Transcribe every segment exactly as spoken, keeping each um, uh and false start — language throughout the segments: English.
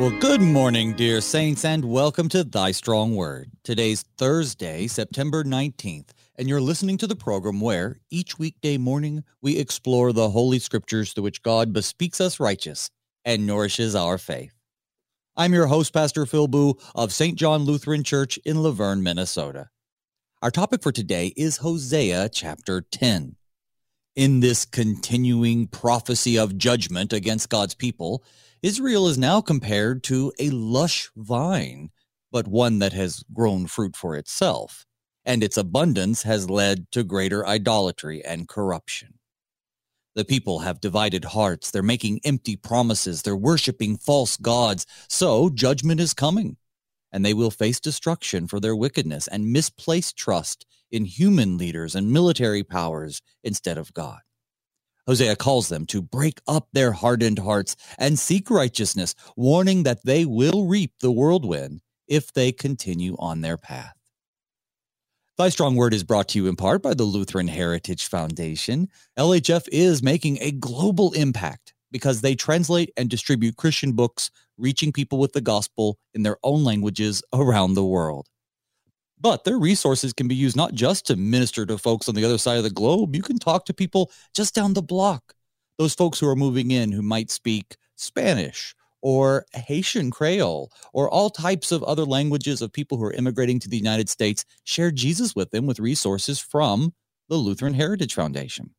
Well, good morning, dear saints, and welcome to Thy Strong Word. Today's Thursday, September nineteenth, and you're listening to the program where, each weekday morning, we explore the Holy Scriptures through which God bespeaks us righteous and nourishes our faith. I'm your host, Pastor Phil Boo of Saint John Lutheran Church in Laverne, Minnesota. Our topic for today is Hosea chapter ten. In this continuing prophecy of judgment against God's people, Israel is now compared to a lush vine, but one that has grown fruit for itself, and its abundance has led to greater idolatry and corruption. The people have divided hearts, they're making empty promises, they're worshiping false gods, so judgment is coming, and they will face destruction for their wickedness and misplaced trust in human leaders and military powers instead of God. Hosea calls them to break up their hardened hearts and seek righteousness, warning that they will reap the whirlwind if they continue on their path. Thy Strong Word is brought to you in part by the Lutheran Heritage Foundation. L H F is making a global impact because they translate and distribute Christian books, reaching people with the gospel in their own languages around the world. But their resources can be used not just to minister to folks on the other side of the globe. You can talk to people just down the block. Those folks who are moving in who might speak Spanish or Haitian Creole or all types of other languages of people who are immigrating to the United States. Share Jesus with them with resources from the Lutheran Heritage Foundation.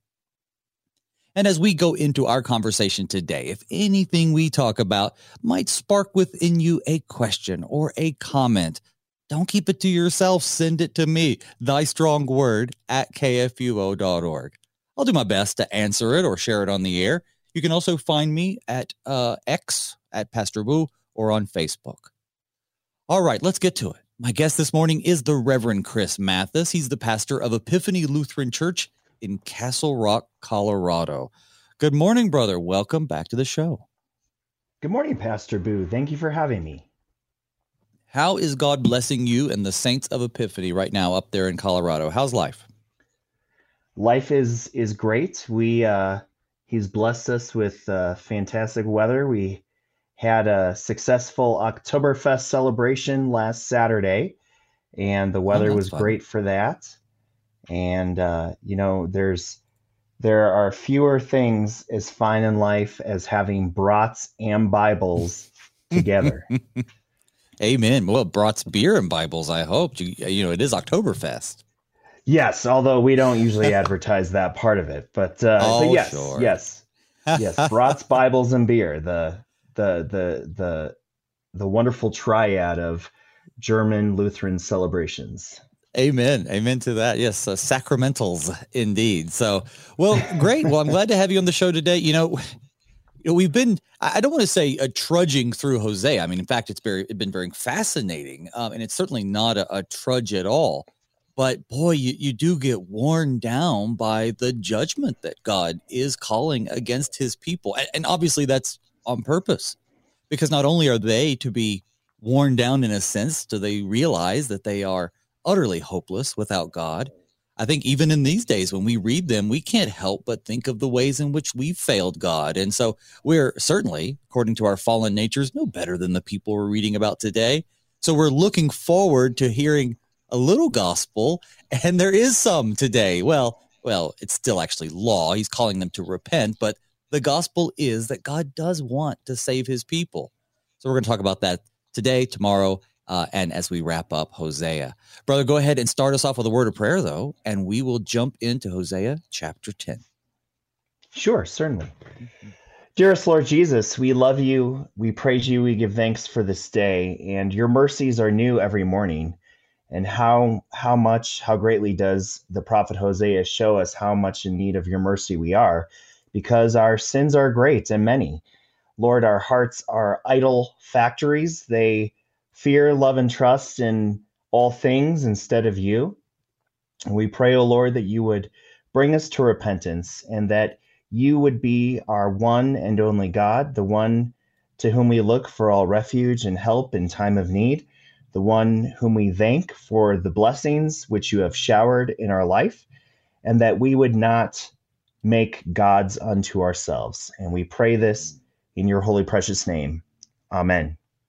And as we go into our conversation today, if anything we talk about might spark within you a question or a comment, don't keep it to yourself. Send it to me, thy strong word at k f u o dot org. I'll do my best to answer it or share it on the air. You can also find me at uh, X, at Pastor Boo, or on Facebook. All right, let's get to it. My guest this morning is the Reverend Chris Mathis. He's the pastor of Epiphany Lutheran Church in Castle Rock, Colorado. Good morning, brother. Welcome back to the show. Good morning, Pastor Boo. Thank you for having me. How is God blessing you and the saints of Epiphany right now up there in Colorado? How's life? Life is is great. We uh, he's blessed us with uh, fantastic weather. We had a successful Oktoberfest celebration last Saturday, and the weather oh, was fun. great for that. And uh, you know, there's there are fewer things as fine in life as having brats and Bibles together. Amen. Well, brats, beer, and Bibles, I hope. You, you know, it is Oktoberfest. Yes, although we don't usually advertise that part of it. But, uh, oh, but yes, sure. yes, yes. Brats, Bibles, and beer, the, the, the, the, the wonderful triad of German Lutheran celebrations. Amen. Amen to that. Yes, uh, sacramentals indeed. So, well, great. Well, I'm glad to have you on the show today. You know, You know, we've been, I don't want to say uh, trudging through Hosea. I mean, in fact, it's very, it's been very fascinating. Um, and it's certainly not a, a trudge at all. But boy, you, you do get worn down by the judgment that God is calling against his people. And, and obviously that's on purpose, because not only are they to be worn down in a sense, do they realize that they are utterly hopeless without God. I think even in these days, when we read them, we can't help but think of the ways in which we've failed God. And so we're certainly, according to our fallen natures, no better than the people we're reading about today. So we're looking forward to hearing a little gospel, and there is some today. Well, well, it's still actually law. He's calling them to repent, but the gospel is that God does want to save his people. So we're going to talk about that today, tomorrow, Uh, and as we wrap up Hosea. Brother, go ahead and start us off with a word of prayer, though, and we will jump into Hosea chapter ten. Sure, certainly. Mm-hmm. Dearest Lord Jesus, we love you, we praise you, we give thanks for this day, and your mercies are new every morning. And how how much, how greatly does the prophet Hosea show us how much in need of your mercy we are, because our sins are great and many. Lord, our hearts are idol factories. They fear, love, and trust in all things instead of you. And we pray, O Lord, that you would bring us to repentance and that you would be our one and only God, the one to whom we look for all refuge and help in time of need, the one whom we thank for the blessings which you have showered in our life, and that we would not make gods unto ourselves. And we pray this in your holy, precious name. Amen.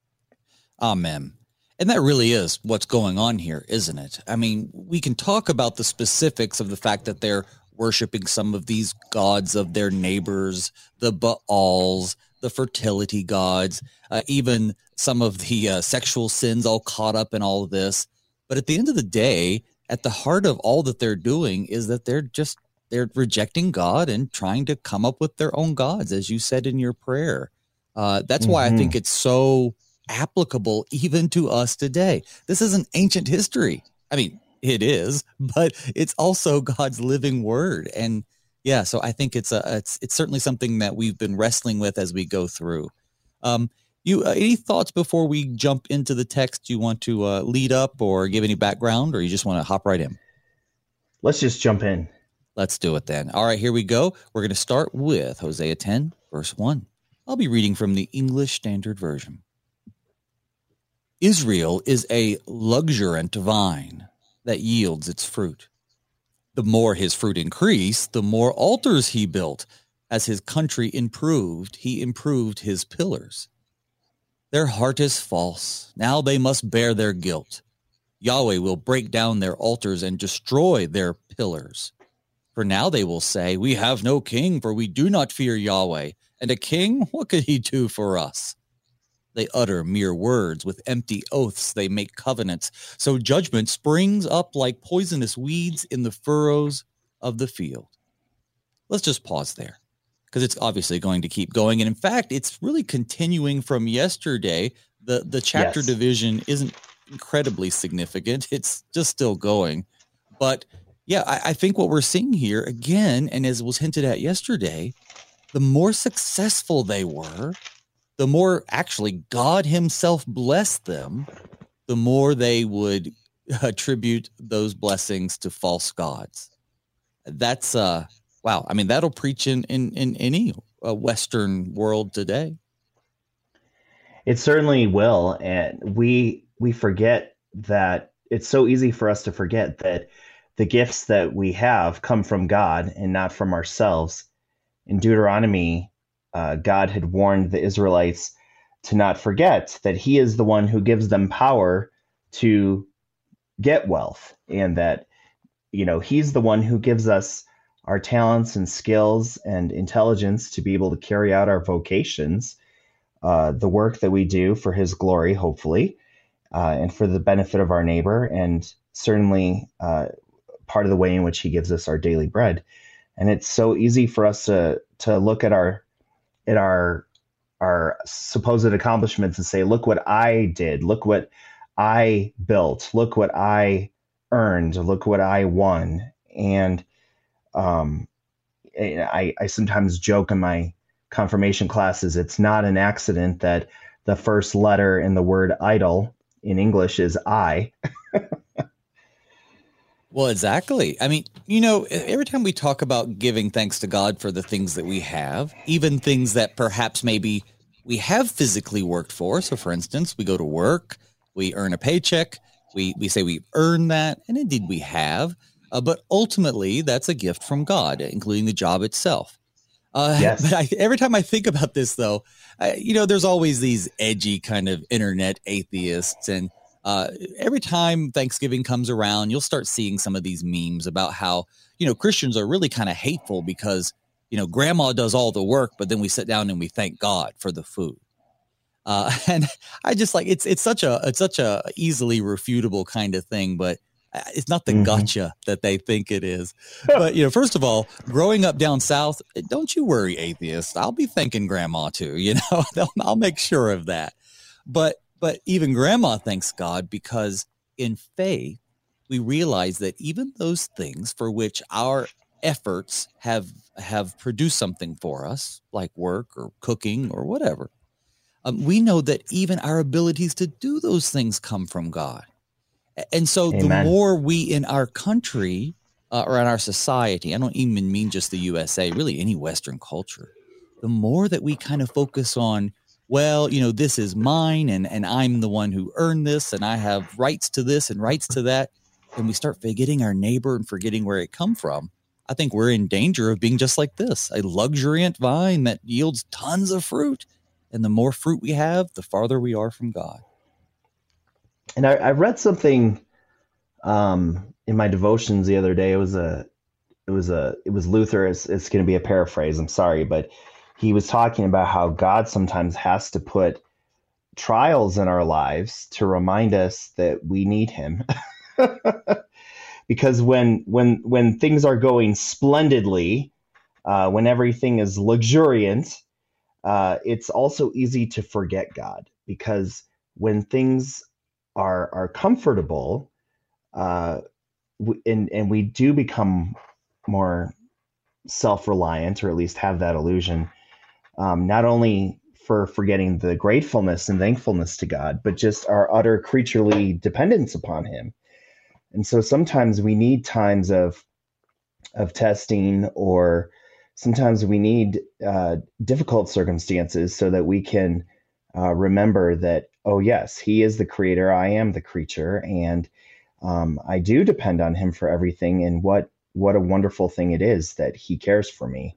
Amen. And that really is what's going on here, isn't it? I mean, we can talk about the specifics of the fact that they're worshiping some of these gods of their neighbors, the Baals, the fertility gods, uh, even some of the uh, sexual sins all caught up in all of this. But at the end of the day, at the heart of all that they're doing is that they're just, they're rejecting God and trying to come up with their own gods, as you said in your prayer. Uh, that's mm-hmm. why I think it's so applicable even to us today. This isn't ancient history. I mean, it is, but it's also God's living word. And yeah, so I think it's a, it's, it's certainly something that we've been wrestling with as we go through. Um, you, uh, any thoughts before we jump into the text? You want to uh, lead up or give any background, or you just want to hop right in? Let's just jump in. Let's do it then. All right, here we go. We're going to start with Hosea ten, verse one. I'll be reading from the English Standard Version. Israel is a luxuriant vine that yields its fruit. The more his fruit increased, the more altars he built. As his country improved, he improved his pillars. Their heart is false. Now they must bear their guilt. Yahweh will break down their altars and destroy their pillars. For now they will say, we have no king, for we do not fear Yahweh. And a king, what could he do for us? They utter mere words. With empty oaths they make covenants. So judgment springs up like poisonous weeds in the furrows of the field. Let's just pause there, because it's obviously going to keep going. And in fact, it's really continuing from yesterday. The, the chapter yes. division isn't incredibly significant. It's just still going. But yeah, I, I think what we're seeing here again, and as was hinted at yesterday, the more successful they were, the more actually God himself blessed them, the more they would attribute those blessings to false gods. That's, uh, wow. I mean, that'll preach in, in, in any uh, Western world today. It certainly will. And we, we forget that it's so easy for us to forget that the gifts that we have come from God and not from ourselves. In Deuteronomy, Uh, God had warned the Israelites to not forget that he is the one who gives them power to get wealth, and that, you know, he's the one who gives us our talents and skills and intelligence to be able to carry out our vocations, uh, the work that we do for his glory, hopefully, uh, and for the benefit of our neighbor, and certainly uh, part of the way in which he gives us our daily bread. And it's so easy for us to to look at our at our our supposed accomplishments and say, look what I did, look what I built, look what I earned, look what I won. And um, I, I sometimes joke in my confirmation classes, it's not an accident that the first letter in the word idol in English is I. Well, exactly. I mean, you know, every time we talk about giving thanks to God for the things that we have, even things that perhaps maybe we have physically worked for. So, for instance, we go to work, we earn a paycheck, we, we say we earn that, and indeed we have. Uh, but ultimately, that's a gift from God, including the job itself. Uh, yes. But I, every time I think about this, though, I, you know, there's always these edgy kind of internet atheists, and Uh, every time Thanksgiving comes around, you'll start seeing some of these memes about how, you know, Christians are really kind of hateful because, you know, grandma does all the work, but then we sit down and we thank God for the food. Uh, and I just like, it's, it's such a, it's such a easily refutable kind of thing, but it's not the mm-hmm. gotcha that they think it is. But, you know, first of all, growing up down South, don't you worry, atheists. I'll be thanking grandma too, you know, I'll make sure of that. But But even grandma thanks God because in faith, we realize that even those things for which our efforts have have produced something for us, like work or cooking or whatever, um, we know that even our abilities to do those things come from God. And so Amen. The more we in our country uh, or in our society, I don't even mean just the U S A, really any Western culture, the more that we kind of focus on, well, you know, this is mine and, and I'm the one who earned this and I have rights to this and rights to that. And we start forgetting our neighbor and forgetting where it come from. I think we're in danger of being just like this, a luxuriant vine that yields tons of fruit. And the more fruit we have, the farther we are from God. And I, I read something um, in my devotions the other day. It was a, it was a, it was Luther. It's, it's going to be a paraphrase. I'm sorry, but he was talking about how God sometimes has to put trials in our lives to remind us that we need Him. Because when when when things are going splendidly, uh, when everything is luxuriant, uh, it's also easy to forget God. Because when things are are comfortable, uh, w- and and we do become more self-reliant, or at least have that illusion, um, not only for forgetting the gratefulness and thankfulness to God, but just our utter creaturely dependence upon Him. And so sometimes we need times of of testing, or sometimes we need uh, difficult circumstances so that we can uh, remember that, oh yes, He is the creator, I am the creature, and um, I do depend on Him for everything. And what what a wonderful thing it is that He cares for me.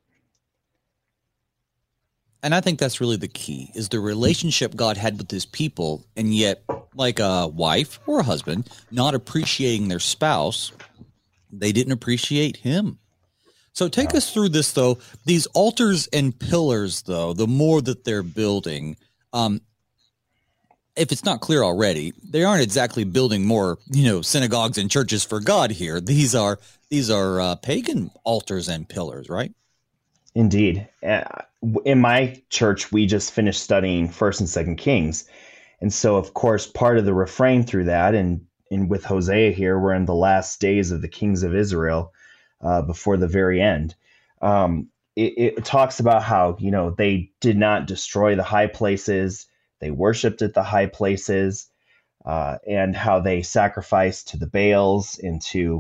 And I think that's really the key, is the relationship God had with his people, and yet, like a wife or a husband not appreciating their spouse, they didn't appreciate him. So take Yeah. us through this, though. These altars and pillars, though, the more that they're building, um, if it's not clear already, they aren't exactly building more, you know, synagogues and churches for God here. These are these are uh, pagan altars and pillars, right? Indeed. Uh, In my church, we just finished studying First and Second Kings, and so of course part of the refrain through that, and and with Hosea here, we're in the last days of the kings of Israel, uh, before the very end. Um, it, it talks about how, you know, they did not destroy the high places; they worshipped at the high places, uh, and how they sacrificed to the Baals and to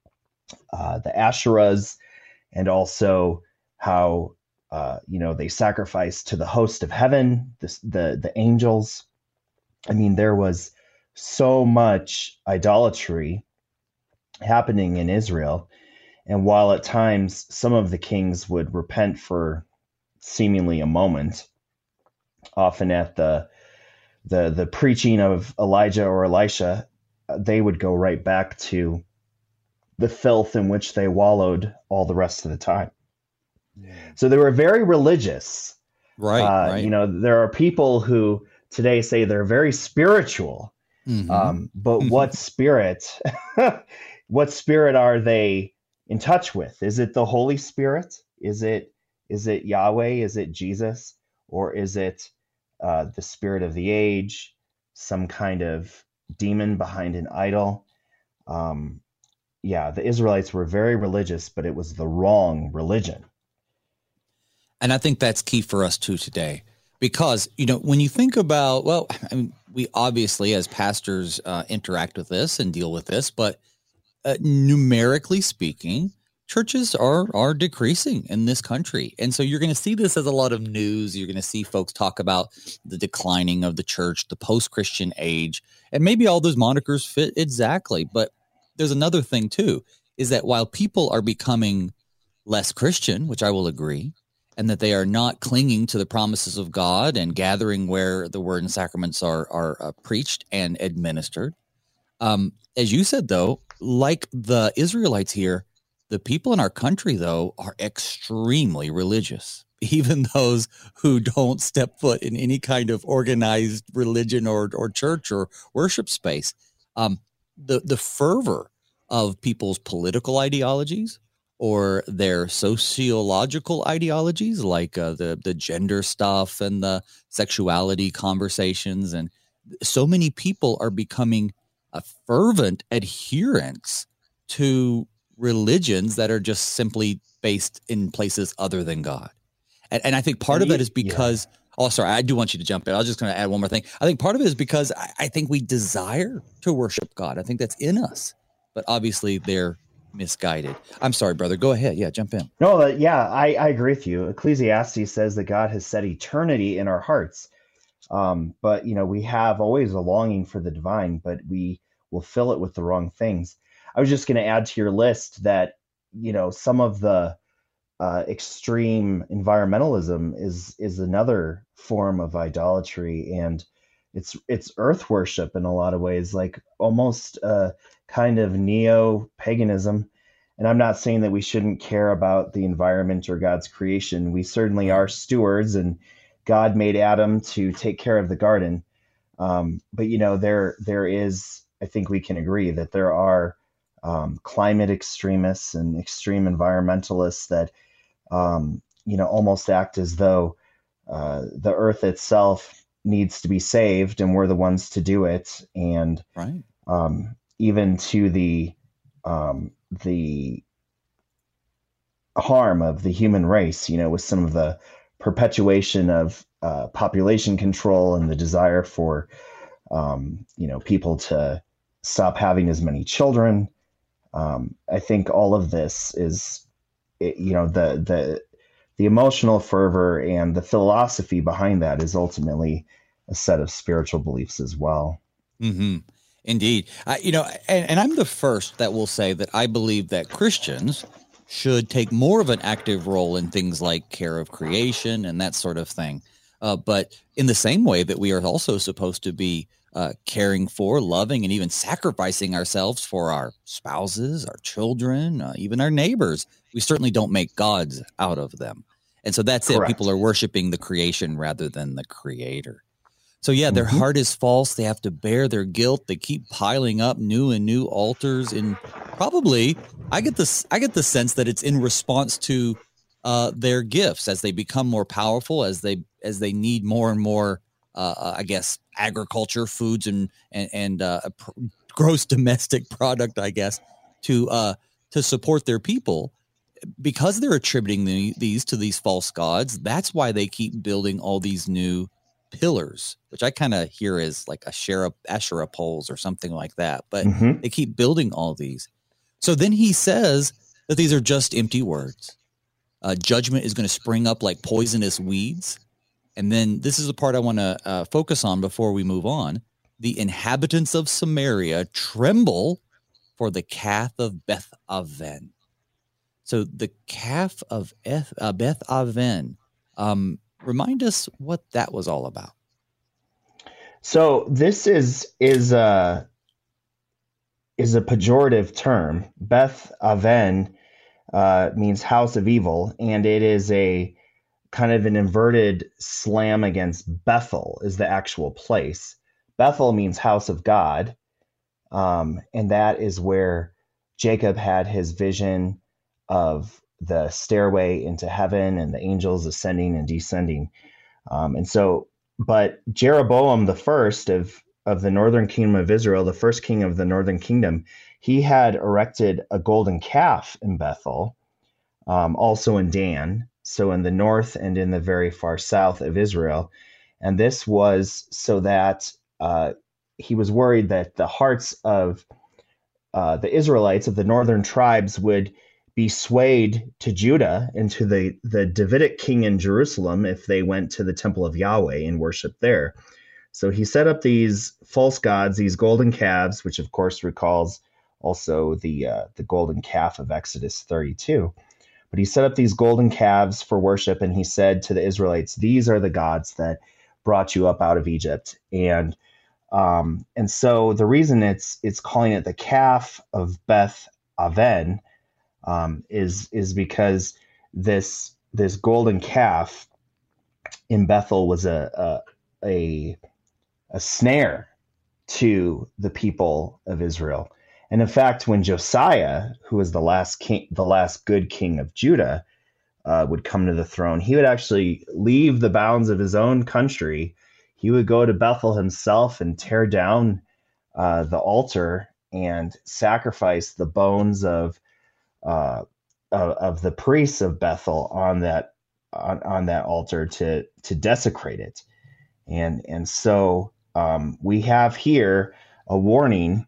uh, the Asherahs, and also how uh, you know, they sacrificed to the host of heaven, the, the the angels. I mean, there was so much idolatry happening in Israel, and while at times some of the kings would repent for seemingly a moment, often at the the the preaching of Elijah or Elisha, they would go right back to the filth in which they wallowed all the rest of the time. So they were very religious. Right, Uh, you right. know, there are people who today say they're very spiritual, Mm-hmm. um, but what spirit, what spirit are they in touch with? Is it the Holy Spirit? Is it is it Yahweh? Is it Jesus? Or is it uh, the spirit of the age? Some kind of demon behind an idol? Um, yeah, the Israelites were very religious, but it was the wrong religion. And I think that's key for us too today, because, you know, when you think about, well, I mean, we obviously as pastors uh, interact with this and deal with this, but uh, numerically speaking, churches are are decreasing in this country. And so you're going to see this as a lot of news. You're going to see folks talk about the declining of the church, the post-Christian age, and maybe all those monikers fit exactly. But there's another thing too, is that while people are becoming less Christian, which I will agree, and that they are not clinging to the promises of God and gathering where the word and sacraments are are uh, preached and administered. Um, as you said, though, like the Israelites here, the people in our country, though, are extremely religious. Even those who don't step foot in any kind of organized religion or or church or worship space, um, the the fervor of people's political ideologies or their sociological ideologies, like uh, the the gender stuff and the sexuality conversations, and so many people are becoming a fervent adherence to religions that are just simply based in places other than God. And, and I think part And of that you, is yeah, because, oh, sorry, I do want you to jump in. I was just going to add one more thing. I think part of it is because I, I think we desire to worship God. I think that's in us, but obviously they're misguided. I'm sorry, brother. Go ahead. Yeah, jump in. no, that yeah, I, I agree with you. Ecclesiastes says that God has set eternity in our hearts. Um, but you know, we have always a longing for the divine, but we will fill it with the wrong things. I was just going to add to your list that, you know, some of the uh, extreme environmentalism is is another form of idolatry, and it's it's earth worship in a lot of ways, like almost a kind of neo-paganism. And I'm not saying that we shouldn't care about the environment or God's creation. We certainly Right. are stewards, and God made Adam to take care of the garden. Um, but you know, there there is, I think we can agree that there are um, climate extremists and extreme environmentalists that um, you know almost act as though uh, the earth itself needs to be saved, and we're the ones to do it. And Right. um, even to the um, the harm of the human race, you know, with some of the perpetuation of uh, population control and the desire for, um, you know, people to stop having as many children. Um, I think all of this is, you know, the the the emotional fervor and the philosophy behind that is ultimately a set of spiritual beliefs as well. Mm-hmm. Indeed. I, you know, and, and I'm the first that will say that I believe that Christians should take more of an active role in things like care of creation and that sort of thing. Uh, but in the same way that we are also supposed to be uh, caring for, loving, and even sacrificing ourselves for our spouses, our children, uh, even our neighbors, we certainly don't make gods out of them. And so that's it. People Correct. are worshiping the creation rather than the creator. So, yeah, their Mm-hmm. heart is false. They have to bear their guilt. They keep piling up new and new altars. And probably I get this, I get the sense that it's in response to uh, their gifts as they become more powerful, as they as they need more and more, uh, I guess, agriculture, foods, and and, and uh, pr- gross domestic product, I guess, to uh, to support their people. Because they're attributing the, these to these false gods, that's why they keep building all these new pillars, which I kind of hear as like Asherah, Asherah poles or something like that. But Mm-hmm. they keep building all these. So then he says that these are just empty words. Uh, judgment is going to spring up like poisonous weeds. And then this is the part I want to uh, focus on before we move on. The inhabitants of Samaria tremble for the calf of Beth Aven. So the calf of Eth, uh, Beth Aven, um, remind us what that was all about. So this is is a is a pejorative term. Beth Aven uh, means house of evil, and it is a kind of an inverted slam against Bethel is the actual place. Bethel means house of God, um, and that is where Jacob had his vision of the stairway into heaven and the angels ascending and descending. Um, and so, but Jeroboam the first of of the northern kingdom of Israel, the first king of the northern kingdom, he had erected a golden calf in Bethel, um, also in Dan, so in the north and in the very far south of Israel. And this was so that uh, he was worried that the hearts of uh, the Israelites of the northern tribes would be swayed to Judah and to the, the Davidic king in Jerusalem if they went to the temple of Yahweh and worshiped there. So he set up these false gods, these golden calves, which of course recalls also the uh, the golden calf of Exodus thirty-two. But he set up these golden calves for worship, and he said to the Israelites, "These are the gods that brought you up out of Egypt." And um, and so the reason it's it's calling it the calf of Beth Aven um, is is because this this golden calf in Bethel was a a, a a snare to the people of Israel. And in fact, when Josiah, who was the last king, the last good king of Judah, uh, would come to the throne, he would actually leave the bounds of his own country. He would go to Bethel himself and tear down uh, the altar and sacrifice the bones of, uh, of of the priests of Bethel on that on, on that altar to to desecrate it. And and so um, we have here a warning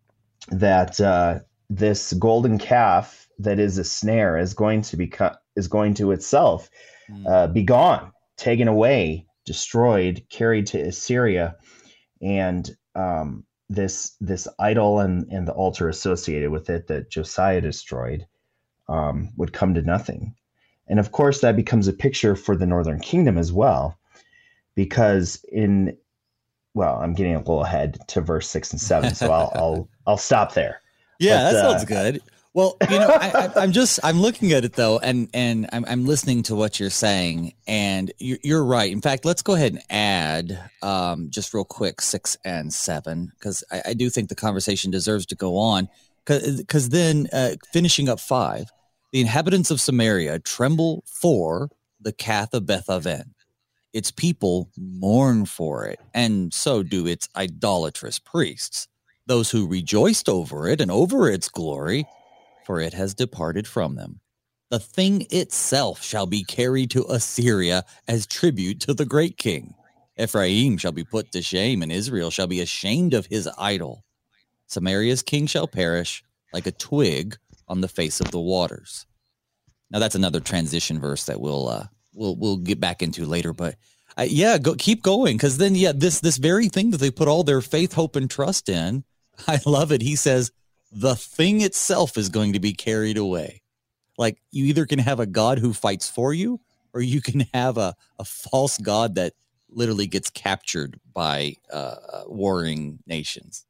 that uh, this golden calf that is a snare is going to be is going to itself uh, be gone, taken away, destroyed, carried to Assyria, and um, this this idol and, and the altar associated with it that Josiah destroyed um, would come to nothing. And of course, that becomes a picture for the northern kingdom as well, because in well, I'm getting a little ahead to verse six and seven, so I'll I'll I'll stop there. Yeah, But that sounds uh, good. Well, you know, I, I, I'm just I'm looking at it though, and and I'm I'm listening to what you're saying, and you're, you're right. In fact, let's go ahead and add um, just real quick six and seven because I, I do think the conversation deserves to go on. Because then, uh, finishing up five, the inhabitants of Samaria tremble for the Kath of Bethaven. Its people mourn for it, and so do its idolatrous priests. Those who rejoiced over it and over its glory, for it has departed from them. The thing itself shall be carried to Assyria as tribute to the great king. Ephraim shall be put to shame, and Israel shall be ashamed of his idol. Samaria's king shall perish like a twig on the face of the waters. Now that's another transition verse that we'll uh, we'll we'll get back into later. But uh, yeah, go keep going because then yeah, this this very thing that they put all their faith, hope, and trust in. I love it. He says the thing itself is going to be carried away. Like you either can have a God who fights for you, or you can have a a false God that literally gets captured by uh, warring nations.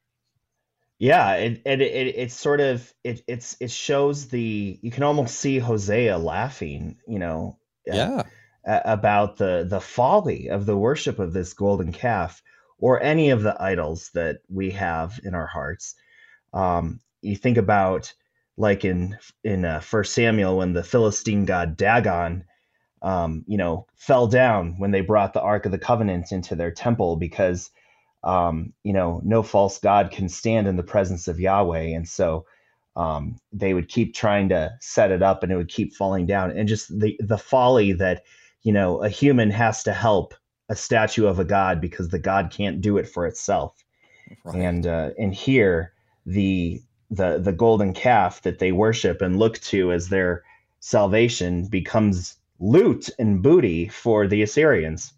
Yeah, it, it, it it's sort of it it's it shows the you can almost see Hosea laughing, you know, uh, Yeah. about the the folly of the worship of this golden calf or any of the idols that we have in our hearts. Um, you think about like in in uh, First Samuel when the Philistine god Dagon, um, you know, fell down when they brought the Ark of the Covenant into their temple because um, you know, no false god can stand in the presence of Yahweh. And so um, they would keep trying to set it up and it would keep falling down. And just the, the folly that, you know, a human has to help a statue of a god because the god can't do it for itself. Right. And, uh, and here the, the, the golden calf that they worship and look to as their salvation becomes loot and booty for the Assyrians.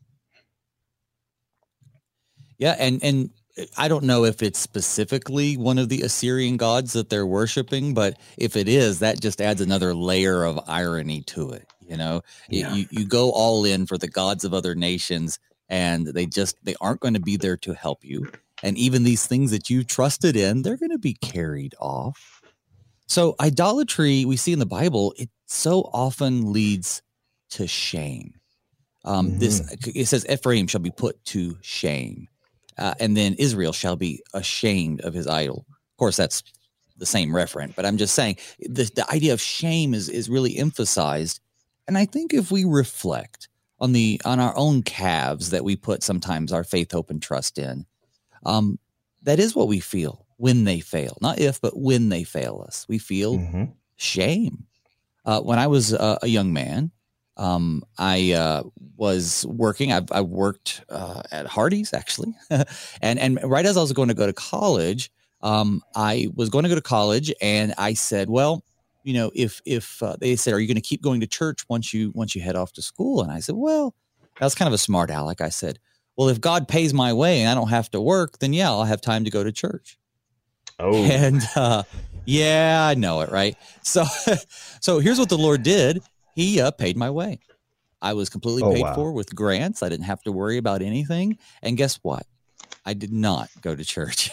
Yeah, and and I don't know if it's specifically one of the Assyrian gods that they're worshiping, but if it is, that just adds another layer of irony to it. You know, Yeah. you you go all in for the gods of other nations, and they just they aren't going to be there to help you. And even these things that you trusted in, they're going to be carried off. So idolatry, we see in the Bible, it so often leads to shame. Um, mm-hmm. This it says Ephraim shall be put to shame. Uh, and then Israel shall be ashamed of his idol. Of course, that's the same referent, but I'm just saying the, the idea of shame is is really emphasized. And I think if we reflect on the on our own calves that we put sometimes our faith, hope, and trust in, um, that is what we feel when they fail. Not if, but when they fail us. We feel mm-hmm. shame. Uh, when I was uh, a young man, Um, I uh, was working. I've, I worked uh, at Hardee's actually, and and right as I was going to go to college, um, I was going to go to college, and I said, "Well, you know, if if uh, they said, are you going to keep going to church once you once you head off to school?" And I said, "Well, that was kind of a smart aleck." I said, "Well, if God pays my way and I don't have to work, then yeah, I'll have time to go to church." Oh, and uh, yeah, I know it, right? So, so here's what the Lord did. He uh, paid my way. I was completely oh, paid wow. for with grants. I didn't have to worry about anything. And guess what? I did not go to church.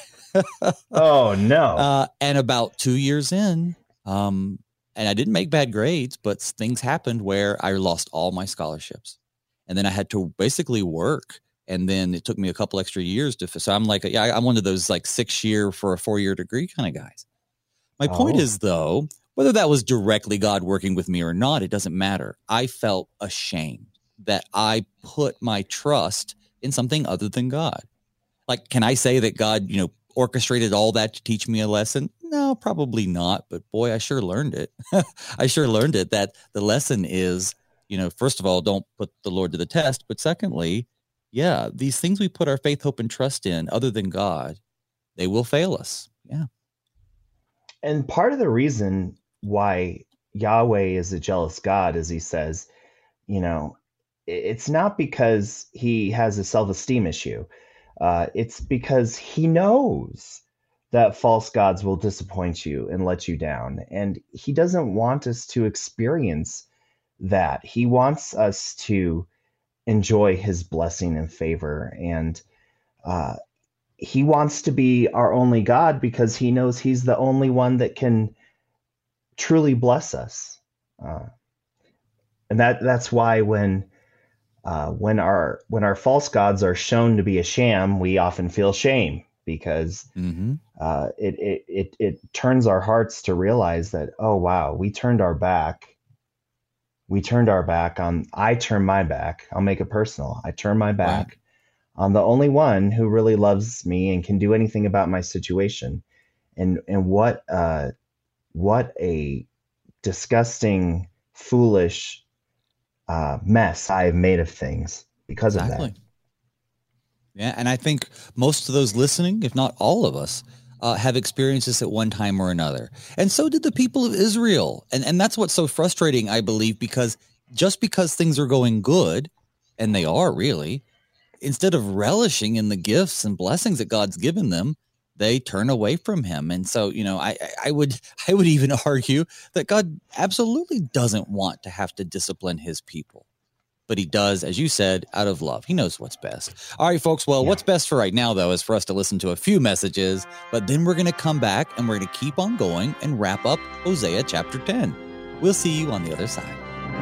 Oh, no. Uh, and about two years in, um, and I didn't make bad grades, but things happened where I lost all my scholarships. And then I had to basically work. And then it took me a couple extra years to, so I'm like, yeah, I'm one of those like six year for a four year degree kind of guys. My oh. point is though, whether that was directly God working with me or not, it doesn't matter. I felt ashamed that I put my trust in something other than God. Like, can I say that God, you know, orchestrated all that to teach me a lesson? No, probably not. But boy, I sure learned it. I sure learned it that the lesson is, you know, first of all, don't put the Lord to the test. But secondly, yeah, these things we put our faith, hope, and trust in other than God, they will fail us. Yeah. And part of the reason why Yahweh is a jealous God, as he says, you know, it's not because he has a self-esteem issue. Uh, it's because he knows that false gods will disappoint you and let you down. And he doesn't want us to experience that. He wants us to enjoy his blessing and favor. And Uh, he wants to be our only God because he knows he's the only one that can truly bless us. Uh, and that that's why when uh, when our when our false gods are shown to be a sham, we often feel shame because Mm-hmm. uh, it, it it it turns our hearts to realize that, oh wow, we turned our back. We turned our back on. I turn my back. I'll make it personal. I turn my back Right. on the only one who really loves me and can do anything about my situation. And and what uh, what a disgusting, foolish uh, mess I've made of things because of that. Exactly. Yeah, and I think most of those listening, if not all of us, uh, have experienced this at one time or another. And so did the people of Israel. And and that's what's so frustrating, I believe, because just because things are going good, and they are really, instead of relishing in the gifts and blessings that God's given them, they turn away from him. And so, you know, I, I would I would even argue that God absolutely doesn't want to have to discipline his people. But he does, as you said, out of love. He knows what's best. All right, folks. Well, Yeah. what's best for right now, though, is for us to listen to a few messages, but then we're going to come back and we're going to keep on going and wrap up Hosea chapter ten. We'll see you on the other side.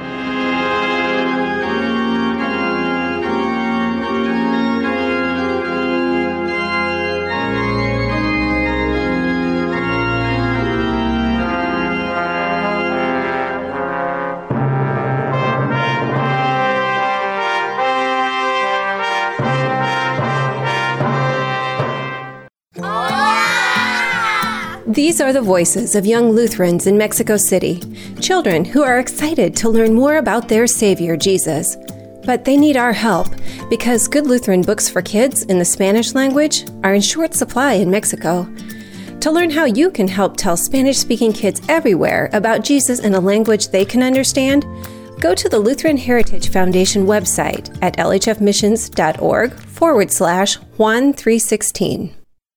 These are the voices of young Lutherans in Mexico City, children who are excited to learn more about their Savior, Jesus. But they need our help because good Lutheran books for kids in the Spanish language are in short supply in Mexico. To learn how you can help tell Spanish-speaking kids everywhere about Jesus in a language they can understand, go to the Lutheran Heritage Foundation website at lhfmissions.org forward slash Juan three sixteen.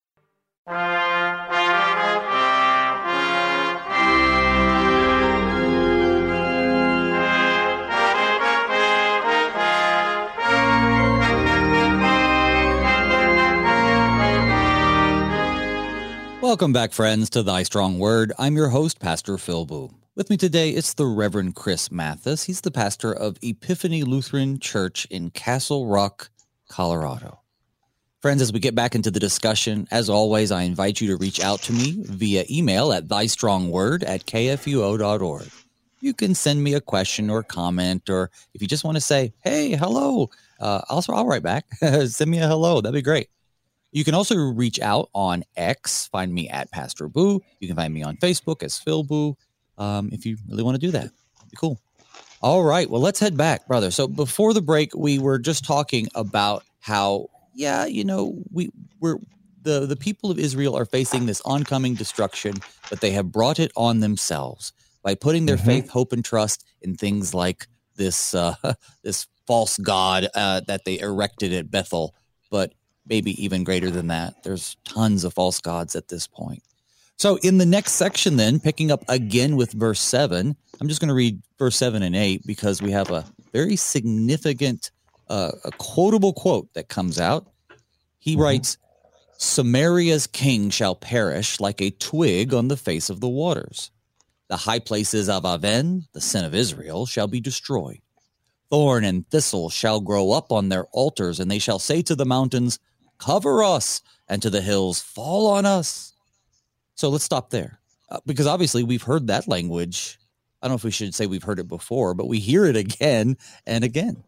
Welcome back, friends, to Thy Strong Word. I'm your host, Pastor Phil Boo. With me today, it's the Reverend Chris Mathis. He's the pastor of Epiphany Lutheran Church in Castle Rock, Colorado. Friends, as we get back into the discussion, as always, I invite you to reach out to me via email at thystrongword at kfuo dot org. You can send me a question or comment, or if you just want to say, hey, hello, uh, also I'll write back. Send me a hello. That'd be great. You can also reach out on X. Find me at Pastor Boo. You can find me on Facebook as Phil Boo. Um, if you really want to do that, that'd be cool. All right. Well, let's head back, brother. So before the break, we were just talking about how, yeah, you know, we we're the the people of Israel are facing this oncoming destruction, but they have brought it on themselves by putting their Mhm. faith, hope, and trust in things like this uh, this false god uh, that they erected at Bethel, but maybe even greater than that. There's tons of false gods at this point. So in the next section then, picking up again with verse seven, I'm just going to read verse seven and eight because we have a very significant, uh, a quotable quote that comes out. He Mhm. writes, Samaria's king shall perish like a twig on the face of the waters. The high places of Aven, the sin of Israel, shall be destroyed. Thorn and thistle shall grow up on their altars, and they shall say to the mountains, cover us, and to the hills, fall on us. So let's stop there, uh, because obviously we've heard that language. I don't know if we should say we've heard it before, but we hear it again and again.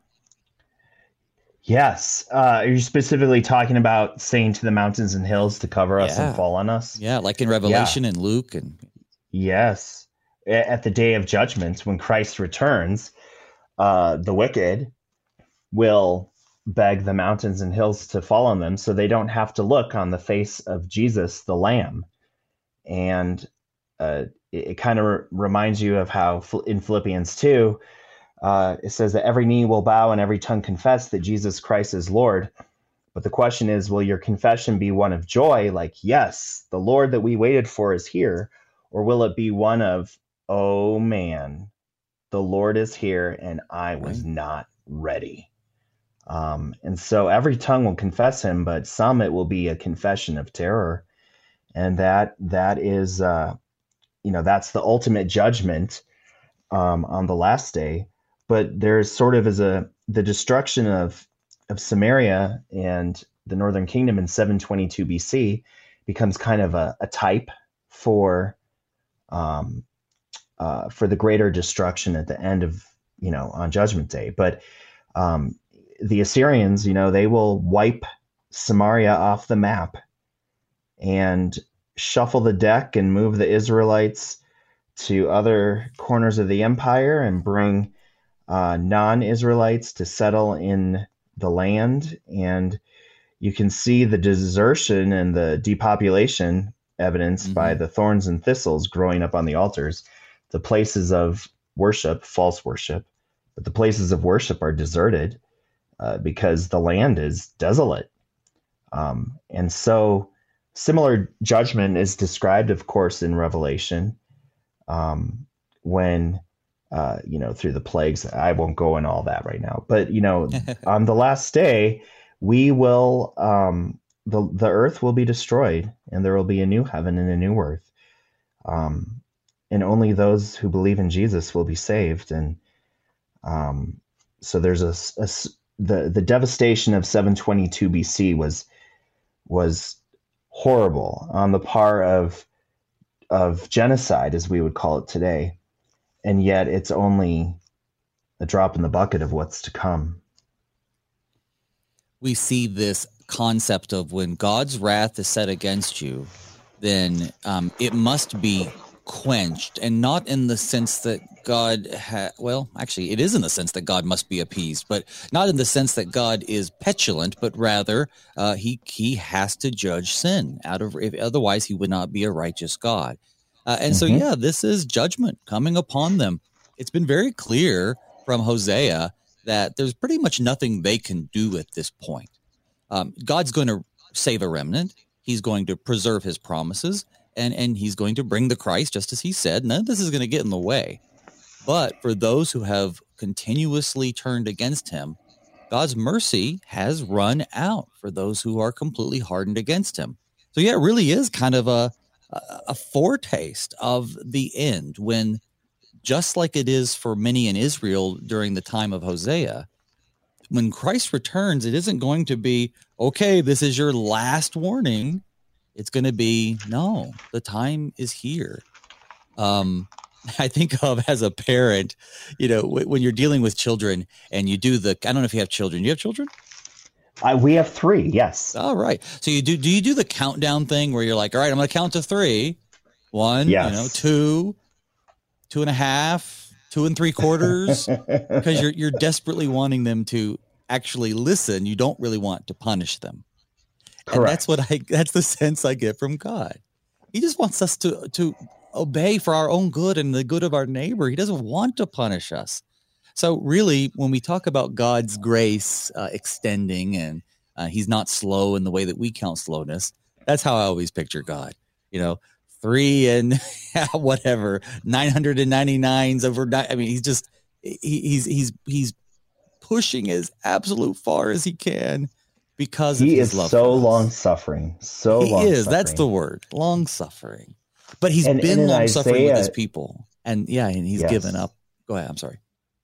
Yes. Uh, are you specifically talking about saying to the mountains and hills to cover us Yeah. and fall on us? Yeah, like in Revelation and Luke. and Yes. A- At the day of judgment, when Christ returns, uh, the wicked will beg the mountains and hills to fall on them so they don't have to look on the face of Jesus, the Lamb. And uh, it, it kind of re- reminds you of how Phil- in Philippians two, uh, it says that every knee will bow and every tongue confess that Jesus Christ is Lord. But the question is, will your confession be one of joy, like, yes, the Lord that we waited for is here? Or will it be one of, oh man, the Lord is here and I was Right. not ready? Um, and so every tongue will confess him, but some it will be a confession of terror. And that that is, uh, you know, that's the ultimate judgment um, on the last day. But there's sort of as a the destruction of of Samaria and the northern kingdom in seven twenty-two B C becomes kind of a, a type for um, uh, for the greater destruction at the end of, you know, on Judgment Day. But um, the Assyrians, you know, they will wipe Samaria off the map and shuffle the deck and move the Israelites to other corners of the empire and bring uh, non-Israelites to settle in the land. And you can see the desertion and the depopulation evidenced mm-hmm. by the thorns and thistles growing up on the altars, the places of worship, false worship, but the places of worship are deserted uh, because the land is desolate. Um, and so similar judgment is described, of course, in Revelation um, when, uh, you know, through the plagues. I won't go in all that right now. But, you know, on the last day, we will, um, the, the earth will be destroyed and there will be a new heaven and a new earth. Um, and only those who believe in Jesus will be saved. And um, so there's a, a the, the devastation of seven twenty-two B C was was horrible, on the par of of genocide, as we would call it today. And yet it's only a drop in the bucket of what's to come. We see this concept of when God's wrath is set against you, then um, it must be quenched, and not in the sense that God ha- well, actually it is in the sense that God must be appeased, but not in the sense that God is petulant, but rather uh, he he has to judge sin out of, if otherwise he would not be a righteous God. Uh, and mm-hmm. so, yeah, this is judgment coming upon them. It's been very clear from Hosea that there's pretty much nothing they can do at this point. Um, God's going to save a remnant. He's going to preserve his promises. And and he's going to bring the Christ, just as he said. None of this is going to get in the way. But for those who have continuously turned against him, God's mercy has run out for those who are completely hardened against him. So, yeah, it really is kind of a, a, a foretaste of the end when, just like it is for many in Israel during the time of Hosea, when Christ returns, it isn't going to be, okay, this is your last warning. It's going to be, no, the time is here. Um, I think of as a parent, you know, w- when you're dealing with children and you do the, I don't know if you have children. Do you have children? Uh, we have three. Yes. All right. So you do, do you do the countdown thing where you're like, all right, I'm going to count to three, one, yes. you know, two, two and a half, two and three quarters, because you're, you're desperately wanting them to actually listen. You don't really want to punish them. Correct. And that's what I, that's the sense I get from God. He just wants us to, to obey for our own good and the good of our neighbor. He doesn't want to punish us. So really, when we talk about God's grace uh, extending and uh, he's not slow in the way that we count slowness, that's how I always picture God. You know, three and whatever, nine hundred ninety-nines over nine. I mean, he's just, he, he's, he's, he's pushing as absolute far as he can. Because he of his is love so long suffering, so he long is. suffering. That's the word, long suffering. But he's and, been and long suffering Isaiah, with his people, and yeah, and he's yes. given up. Go ahead. I'm sorry.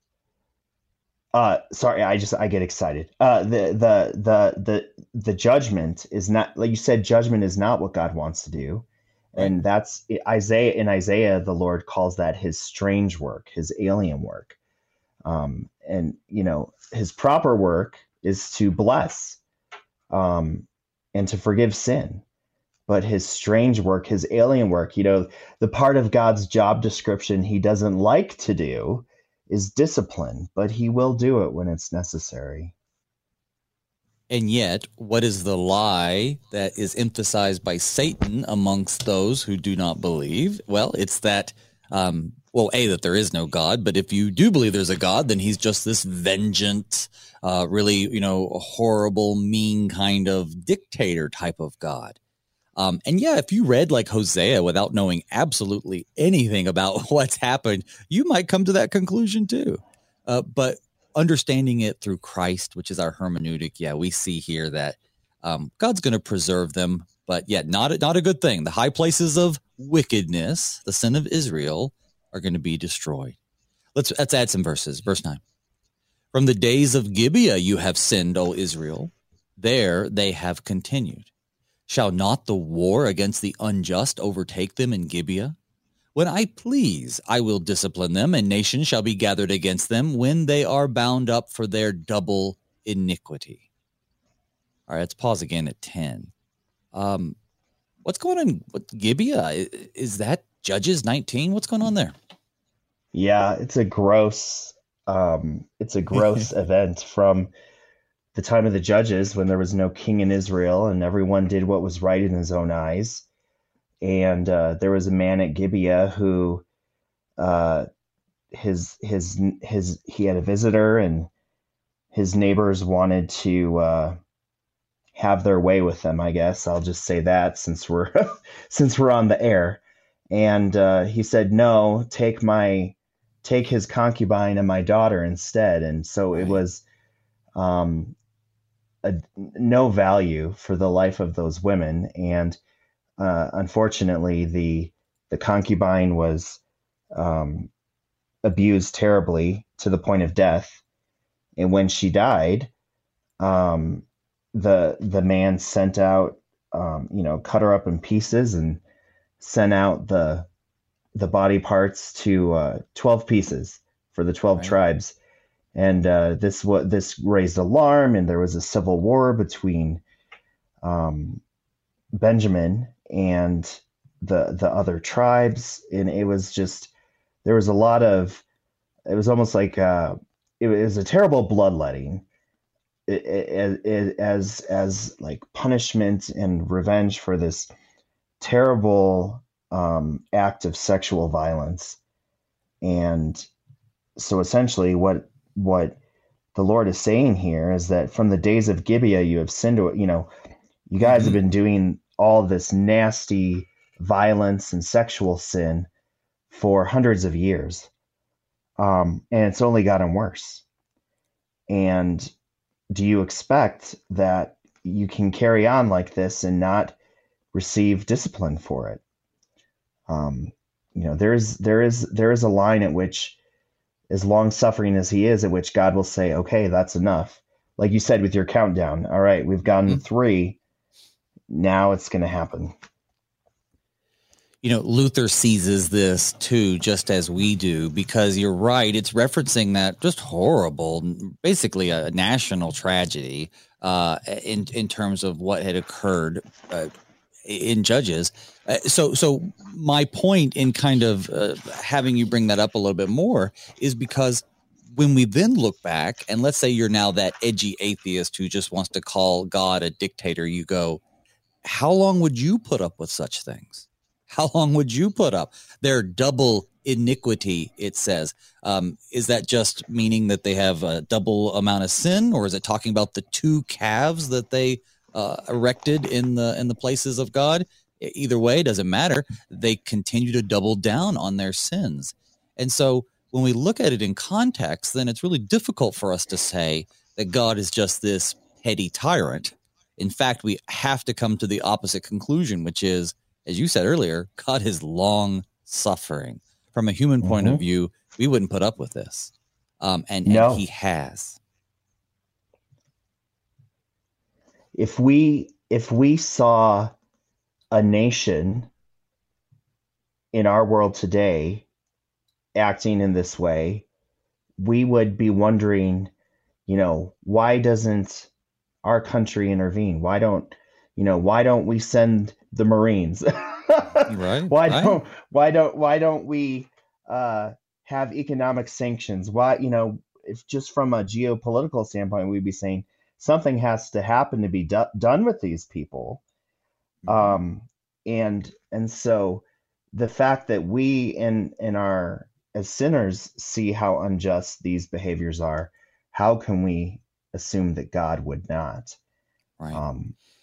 Uh, sorry, I just I get excited. Uh, the the the the the judgment is not, like you said. Judgment is not what God wants to do, right. And that's Isaiah. In Isaiah, the Lord calls that his strange work, his alien work. Um, and you know, his proper work is to bless. Um, and to forgive sin. But his strange work, his alien work, you know, the part of God's job description he doesn't like to do is discipline, but he will do it when it's necessary. And yet, what is the lie that is emphasized by Satan amongst those who do not believe? Well, it's that, um, well, A, that there is no God, but if you do believe there's a God, then he's just this vengeant, uh, really, you know, a horrible, mean kind of dictator type of God. Um, and yeah, if you read like Hosea without knowing absolutely anything about what's happened, you might come to that conclusion too. Uh, but understanding it through Christ, which is our hermeneutic, yeah, we see here that um, God's going to preserve them, but yet not, a, not a good thing. The high places of wickedness, the sin of Israel, are going to be destroyed. Let's, let's add some verses. Verse nine. From the days of Gibeah you have sinned, O Israel. There they have continued. Shall not the war against the unjust overtake them in Gibeah? When I please, I will discipline them, and nations shall be gathered against them when they are bound up for their double iniquity. All right, let's pause again at ten. Um, what's going on with Gibeah? Is that Judges nineteen? What's going on there? Yeah, it's a gross, um, it's a gross event from the time of the Judges, when there was no king in Israel and everyone did what was right in his own eyes. And uh, there was a man at Gibeah who, uh, his his his he had a visitor, and his neighbors wanted to uh, have their way with them. I guess I'll just say that since we're since we're on the air. And uh, he said, "No, take my take his concubine and my daughter instead." And so it was um, a, no value for the life of those women. And Uh, unfortunately, the the concubine was um, abused terribly to the point of death, and when she died, um, the the man sent out, um, you know, cut her up in pieces and sent out the the body parts to uh, twelve pieces for the twelve Right. tribes, and uh, this what this raised alarm, and there was a civil war between um, Benjamin and the the other tribes, and it was just there was a lot of it was almost like uh, it was a terrible bloodletting as as like punishment and revenge for this terrible um, act of sexual violence. And so essentially what what the Lord is saying here is that from the days of Gibeah you have sinned. You know, you guys Mm-hmm. have been doing all this nasty violence and sexual sin for hundreds of years. Um, and it's only gotten worse. And do you expect that you can carry on like this and not receive discipline for it? Um, you know, there is, there is, there is a line at which, as long suffering as he is, at which God will say, okay, that's enough. Like you said with your countdown. All right, we've gotten Mm-hmm. to three. Now it's going to happen. You know, Luther seizes this too, just as we do, because you're right. It's referencing that just horrible, basically a national tragedy uh, in in terms of what had occurred uh, in Judges. Uh, so, so my point in kind of uh, having you bring that up a little bit more is because when we then look back, and let's say you're now that edgy atheist who just wants to call God a dictator, you go, how long would you put up with such things? How long would you put up their double iniquity? It says, um, is that just meaning that they have a double amount of sin, or is it talking about the two calves that they uh, erected in the in the places of God? Either way, it doesn't matter. They continue to double down on their sins, and so when we look at it in context, then it's really difficult for us to say that God is just this petty tyrant. In fact, we have to come to the opposite conclusion, which is, as you said earlier, God is long suffering. From a human point Mm-hmm. of view, we wouldn't put up with this. Um, and, No. and he has. If we if we saw a nation in our world today acting in this way, we would be wondering, you know, why doesn't our country intervene? Why don't, you know, why don't we send the Marines? Right. Why right. don't why don't why don't we uh, have economic sanctions? Why, you know, if just from a geopolitical standpoint, we'd be saying something has to happen to be do- done with these people. Um, and and so the fact that we in in our as sinners see how unjust these behaviors are, how can we assume that God would not? Right. Um,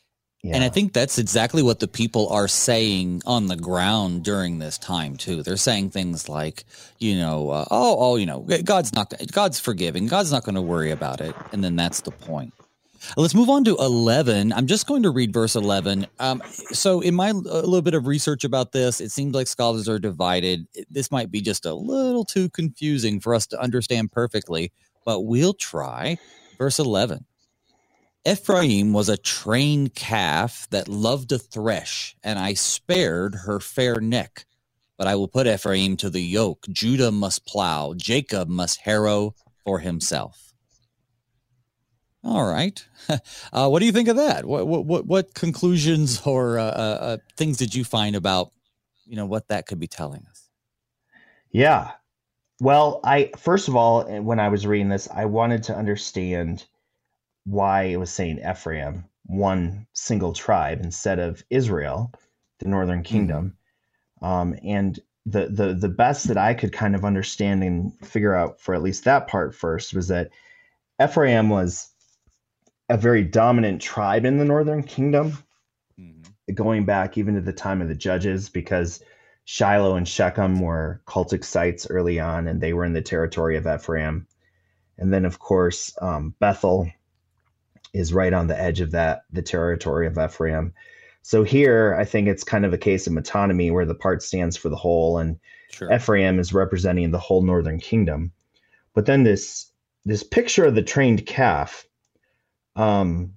Yeah. And I think that's exactly what the people are saying on the ground during this time too. They're saying things like, you know, uh, oh, oh, you know, God's not, God's forgiving. God's not going to worry about it. And then that's the point. Let's move on to eleven. I'm just going to read verse eleven. Um, so in my a little bit of research about this, it seems like scholars are divided. This might be just a little too confusing for us to understand perfectly, but we'll try. Verse eleven. Ephraim was a trained calf that loved to thresh, and I spared her fair neck. But I will put Ephraim to the yoke. Judah must plow. Jacob must harrow for himself. All right. Uh, what do you think of that? What what what conclusions or uh, uh, things did you find about, you know, what that could be telling us? Yeah. Well, I first of all, when I was reading this, I wanted to understand why it was saying Ephraim, one single tribe, instead of Israel, the northern kingdom. Mm-hmm. Um, and the the the best that I could kind of understand and figure out for at least that part first was that Ephraim was a very dominant tribe in the northern kingdom, mm-hmm. going back even to the time of the judges, because Shiloh and Shechem were cultic sites early on, and they were in the territory of Ephraim. And then, of course, um, Bethel is right on the edge of that, the territory of Ephraim. So here, I think it's kind of a case of metonymy, where the part stands for the whole, and sure. Ephraim is representing the whole northern kingdom. But then this this picture of the trained calf, Um,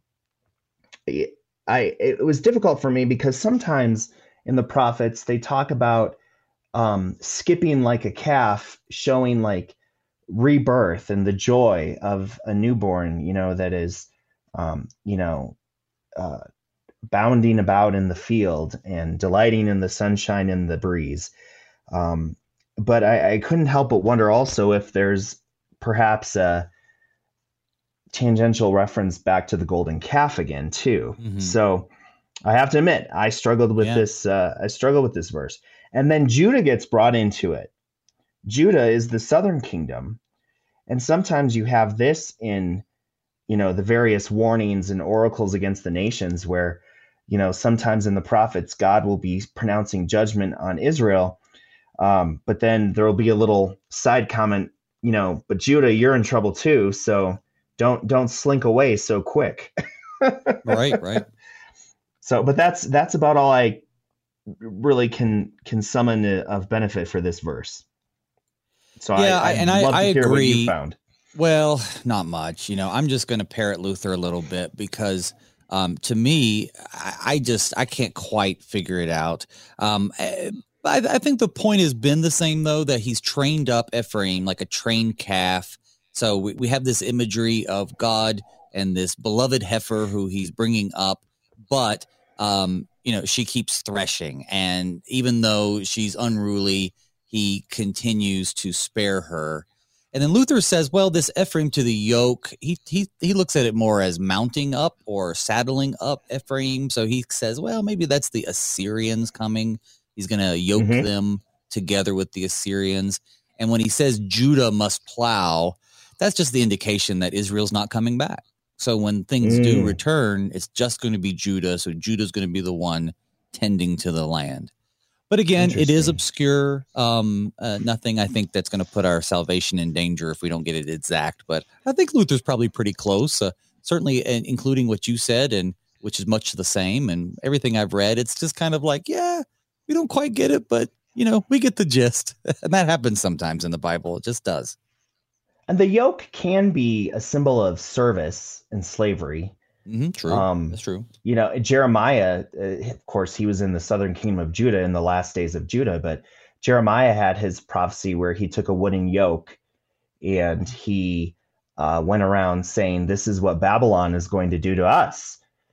I it was difficult for me because sometimes in the prophets they talk about um, skipping like a calf, showing like rebirth and the joy of a newborn, you know, that is, um, you know, uh, bounding about in the field and delighting in the sunshine and the breeze. Um, but I, I couldn't help but wonder also if there's perhaps a tangential reference back to the golden calf again too. Mm-hmm. So I have to admit, I struggled with yeah. this. Uh, I struggled with this verse, and then Judah gets brought into it. Judah is the southern kingdom, and sometimes you have this in, you know, the various warnings and oracles against the nations, where, you know, sometimes in the prophets God will be pronouncing judgment on Israel, um, but then there will be a little side comment, you know, but Judah, you're in trouble too, so. Don't don't slink away so quick. Right, right. So, but that's that's about all I really can can summon of benefit for this verse. So yeah, I, I'd and I, love to I hear agree. What you found. Well, not much. You know, I'm just going to parrot Luther a little bit because um, to me, I, I just I can't quite figure it out. Um, I, I think the point has been the same though, that he's trained up Ephraim like a trained calf. So we, we have this imagery of God and this beloved heifer who he's bringing up, but, um, you know, she keeps threshing. And even though she's unruly, he continues to spare her. And then Luther says, well, this Ephraim to the yoke, he, he, he looks at it more as mounting up or saddling up Ephraim. So he says, well, maybe that's the Assyrians coming. He's going to yoke mm-hmm. them together with the Assyrians. And when he says Judah must plow, that's just the indication that Israel's not coming back. So when things mm. do return, it's just going to be Judah. So Judah's going to be the one tending to the land. But again, it is obscure. Um, uh, nothing I think that's going to put our salvation in danger if we don't get it exact. But I think Luther's probably pretty close, uh, certainly uh, including what you said, and which is much the same. And everything I've read, it's just kind of like, yeah, we don't quite get it, but, you know, we get the gist. And that happens sometimes in the Bible. It just does. And the yoke can be a symbol of service and slavery. Mm-hmm, true. Um, That's true. You know, Jeremiah, uh, of course, he was in the southern kingdom of Judah in the last days of Judah, but Jeremiah had his prophecy where he took a wooden yoke and he uh, went around saying, this is what Babylon is going to do to us.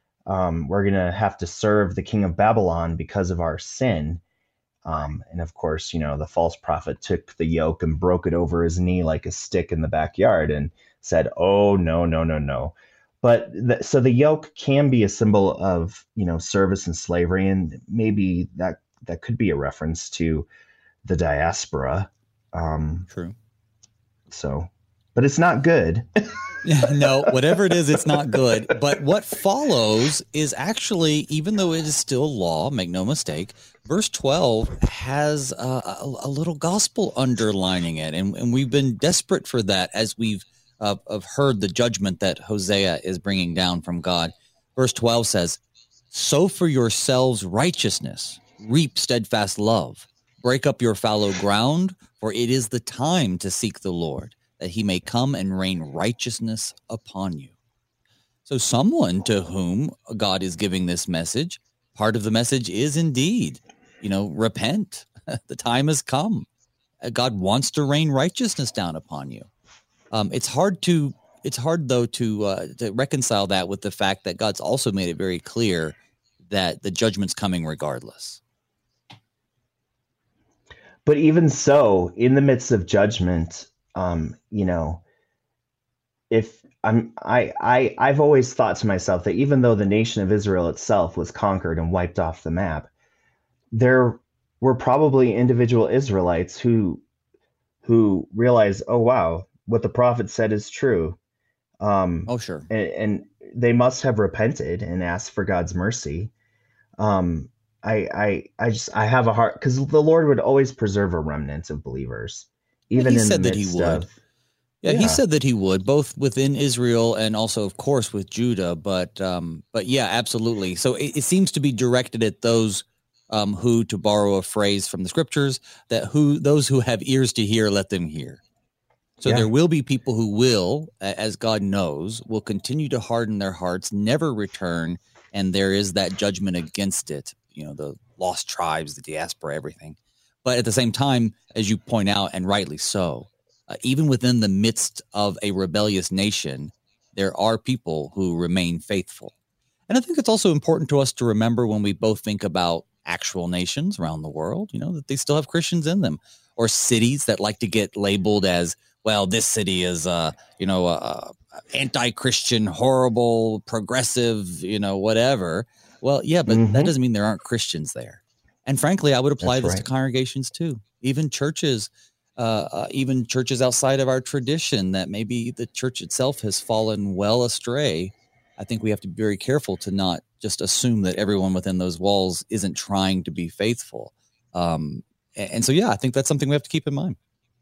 Um, we're going to have to serve the king of Babylon because of our sin. Um, and of course, you know, the false prophet took the yoke and broke it over his knee like a stick in the backyard and said, oh, no, no, no, no. But the, so the yoke can be a symbol of, you know, service and slavery. And maybe that that could be a reference to the diaspora. Um, True. So, but it's not good. No, whatever it is, it's not good. But what follows is actually, even though it is still law, make no mistake, verse twelve has a, a, a little gospel underlining it. And, and we've been desperate for that as we've uh, have heard the judgment that Hosea is bringing down from God. Verse twelve says, sow for yourselves righteousness, reap steadfast love, break up your fallow ground, for it is the time to seek the Lord, that he may come and rain righteousness upon you. So someone to whom God is giving this message, part of the message is indeed, you know, repent. The time has come. God wants to rain righteousness down upon you. Um, it's hard to, it's hard though to, uh, to reconcile that with the fact that God's also made it very clear that the judgment's coming regardless. But even so, in the midst of judgment, um, you know, if I'm, I, I, I've always thought to myself that even though the nation of Israel itself was conquered and wiped off the map, there were probably individual Israelites who, who realized, oh wow, what the prophet said is true. Um, oh sure, and, and they must have repented and asked for God's mercy. Um, I, I, I just, I have a heart because the Lord would always preserve a remnant of believers, even he in said the that he midst would. of. Yeah, Yeah. he said that he would, both within Israel and also, of course, with Judah. But, um, but yeah, absolutely. So it, it seems to be directed at those um, who, to borrow a phrase from the scriptures, that who those who have ears to hear, let them hear. So Yeah. there will be people who will, as God knows, will continue to harden their hearts, never return, and there is that judgment against it. You know, the lost tribes, the diaspora, everything. But at the same time, as you point out, and rightly so, uh, even within the midst of a rebellious nation, there are people who remain faithful. And I think it's also important to us to remember when we both think about actual nations around the world, you know, that they still have Christians in them, or cities that like to get labeled as, well, this city is, uh, you know, uh, anti-Christian, horrible, progressive, you know, whatever. Well, yeah, but Mhm. that doesn't mean there aren't Christians there. And frankly, I would apply That's this right. to congregations too, even churches, uh, uh, even churches outside of our tradition that maybe the church itself has fallen well astray. I think we have to be very careful to not just assume that everyone within those walls isn't trying to be faithful. Um, and, and so, yeah, I think that's something we have to keep in mind.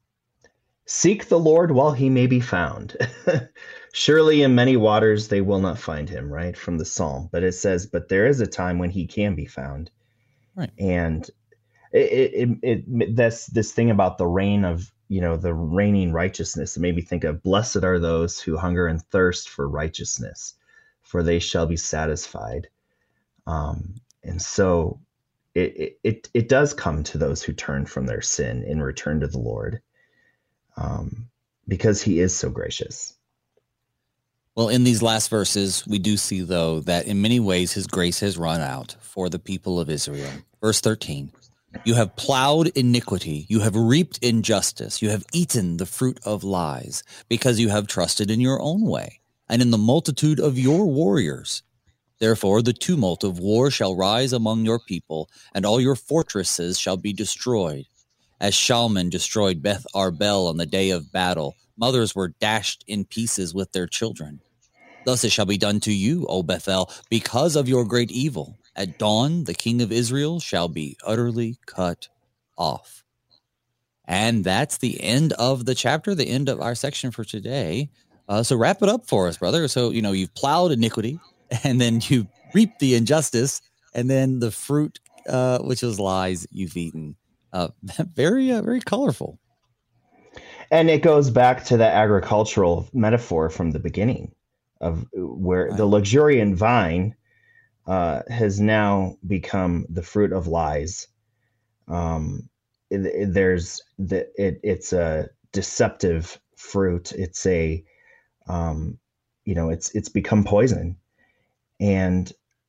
Seek the Lord while he may be found. Surely in many waters they will not find him, right? From the Psalm. But it says, but there is a time when he can be found. Right. And it, it, it, it that's this thing about the reign of, you know, the reigning righteousness. It made me think of, blessed are those who hunger and thirst for righteousness, for they shall be satisfied. Um, and so it, it, it does come to those who turn from their sin and return to the Lord. Um, because he is so gracious. Well, in these last verses, we do see, though, that in many ways his grace has run out for the people of Israel. Verse thirteen, you have plowed iniquity, you have reaped injustice, you have eaten the fruit of lies, because you have trusted in your own way, and in the multitude of your warriors. Therefore the tumult of war shall rise among your people, and all your fortresses shall be destroyed. As Shalman destroyed Beth Arbel on the day of battle, mothers were dashed in pieces with their children. Thus it shall be done to you, O Bethel, because of your great evil. At dawn, the king of Israel shall be utterly cut off. And that's the end of the chapter, the end of our section for today. Uh, so wrap it up for us, brother. So, you know, you've plowed iniquity, and then you reaped the injustice, and then the fruit, uh, which was lies, you've eaten. Uh, very, uh, very colorful. And it goes back to the agricultural metaphor from the beginning of where Right. the luxuriant vine uh, has now become the fruit of lies. Um, it, it- there's the, it, it's a deceptive fruit. It's a, um, you know, it's, it's become poison. And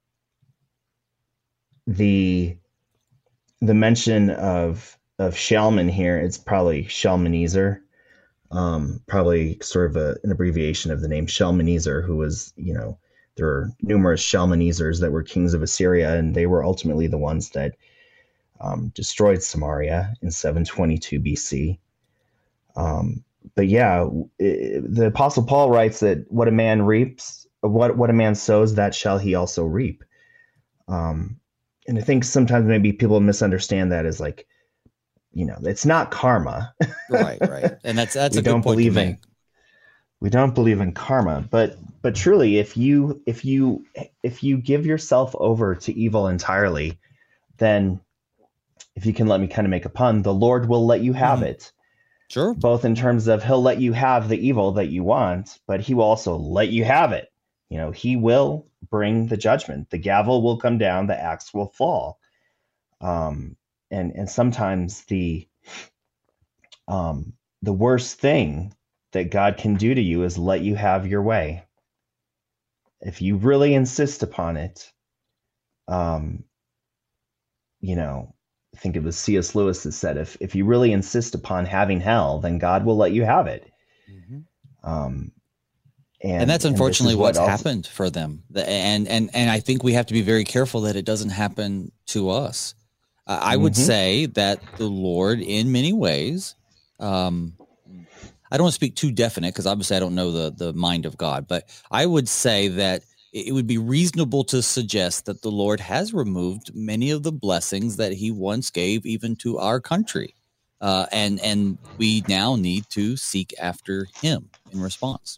the, the mention of of Shalman here, it's probably Shalmaneser, um, probably sort of a, an abbreviation of the name Shalmaneser, who was, you know, there are numerous Shalmanesers that were kings of Assyria, and they were ultimately the ones that um, destroyed Samaria in seven twenty-two B C. Um, but yeah, it, the Apostle Paul writes that what a man reaps, what what a man sows, that shall he also reap. Um, and I think sometimes maybe people misunderstand that as like, you know, it's not karma. Right, right, and that's that's we a good don't point believe to in make. we don't believe in karma, but but truly, if you if you if you give yourself over to evil entirely, then if you can let me kind of make a pun, the Lord will let you have Mhm. it. Sure. Both in terms of he'll let you have the evil that you want, but he will also let you have it. You know, he will bring the judgment. The gavel will come down, the axe will fall. Um, and and sometimes the um, the worst thing that God can do to you is let you have your way. If you really insist upon it, um, you know, I think it was C S Lewis that said, if if you really insist upon having hell, then God will let you have it. Mm-hmm. Um, and, and that's unfortunately and what what's also, happened for them. And, and, and I think we have to be very careful that it doesn't happen to us. Uh, I would mm-hmm. say that the Lord, in many ways, um, I don't want to speak too definite because obviously I don't know the, the mind of God, but I would say that it would be reasonable to suggest that the Lord has removed many of the blessings that he once gave even to our country. Uh, and, and we now need to seek after him in response.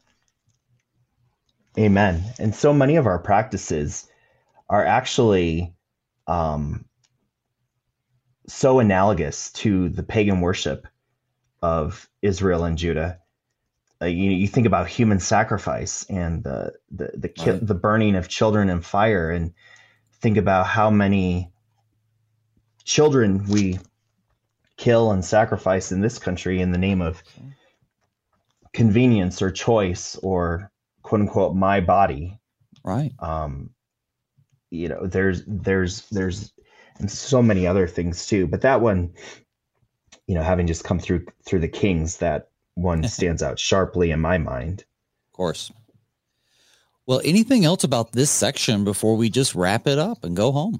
Amen. And so many of our practices are actually um, so analogous to the pagan worship of Israel and Judah. Uh, you, you think about human sacrifice and the the the, ki- Right. the burning of children in fire, and think about how many children we kill and sacrifice in this country in the name of convenience or choice or quote unquote my body. Right. Um, you know, there's there's there's and so many other things too, but that one, you know, having just come through through the Kings, that one stands out sharply in my mind. Of course. Well, anything else about this section before we just wrap it up and go home?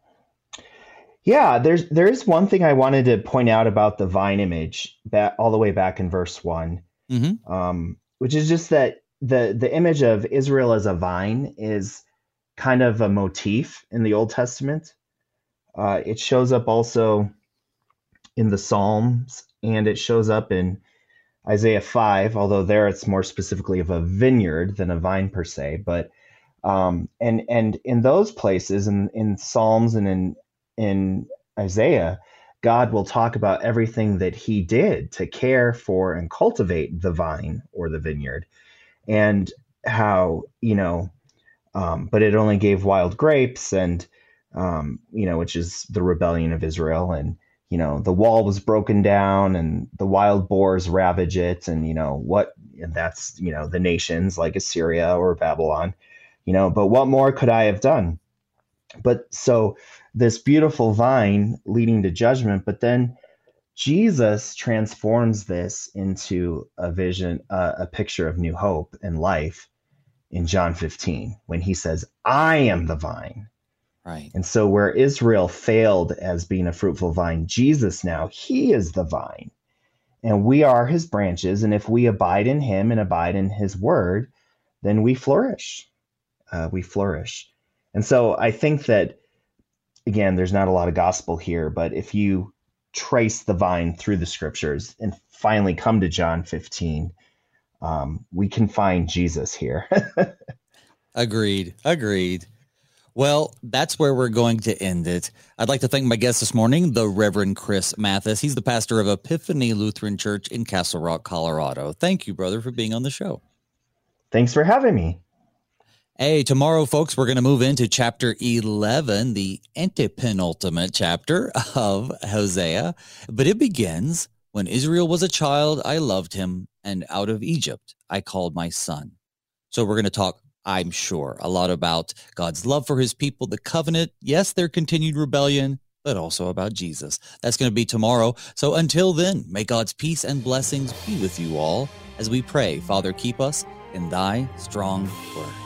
Yeah, there's there is one thing I wanted to point out about the vine image, back all the way back in verse one, Mm-hmm. um, which is just that the the image of Israel as a vine is kind of a motif in the Old Testament. Uh, it shows up also in the Psalms, and it shows up in Isaiah five, although there it's more specifically of a vineyard than a vine per se. But um, and and in those places, in in Psalms and in in Isaiah, God will talk about everything that he did to care for and cultivate the vine or the vineyard, and how, you know, um, but it only gave wild grapes, and um, you know, which is the rebellion of Israel, and you know, the wall was broken down and the wild boars ravage it, and you know what, and that's, you know, the nations like Assyria or Babylon, you know, but what more could I have done? But so this beautiful vine leading to judgment, but then Jesus transforms this into a vision, uh, a picture of new hope and life in John fifteen, when he says, I am the vine. Right. And so where Israel failed as being a fruitful vine, Jesus now, he is the vine. And we are his branches. And if we abide in him and abide in his word, then we flourish. Uh, we flourish. And so I think that, again, there's not a lot of gospel here, but if you trace the vine through the scriptures and finally come to John fifteen, um, we can find Jesus here. Agreed. Agreed. Well, that's where we're going to end it. I'd like to thank my guest this morning, the Reverend Chris Mathis. He's the pastor of Epiphany Lutheran Church in Castle Rock, Colorado. Thank you, brother, for being on the show. Thanks for having me. Hey, tomorrow, folks, we're going to move into chapter eleven, the antepenultimate chapter of Hosea. But it begins, when Israel was a child, I loved him, and out of Egypt I called my son. So we're going to talk, I'm sure, a lot about God's love for his people, the covenant, yes, their continued rebellion, but also about Jesus. That's going to be tomorrow. So until then, may God's peace and blessings be with you all as we pray, Father, keep us in thy strong word.